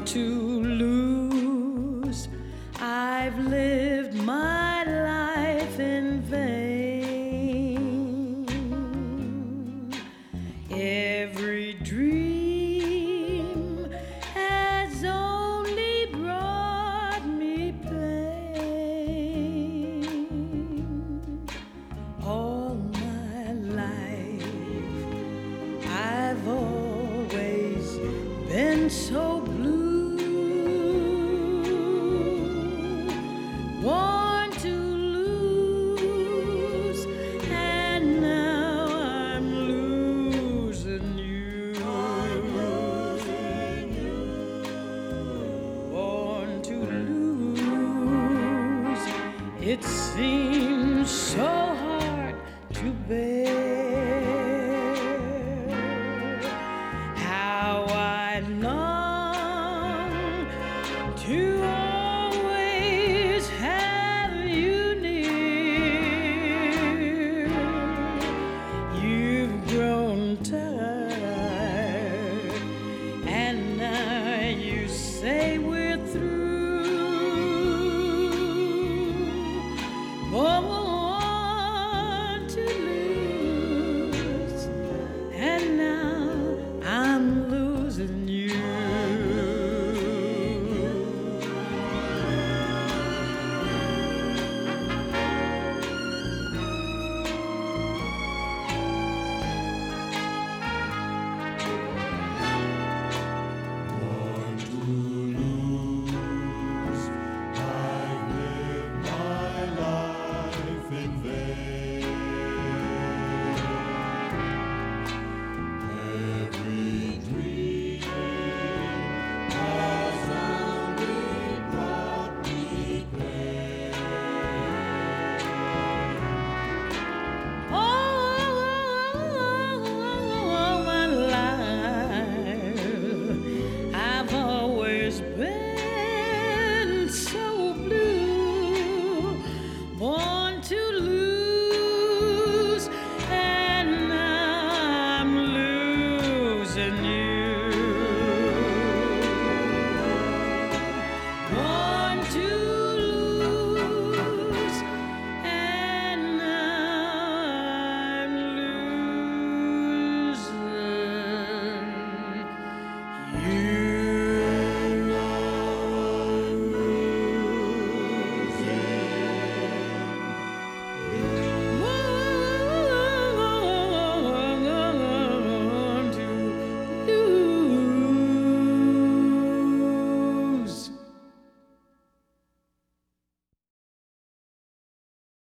to lose. I've lived my life in vain. Every dream has only brought me pain. All my life I've always been so blue, born to lose, and now I'm losing you. Born to lose, it seems so hard to bear. How I long to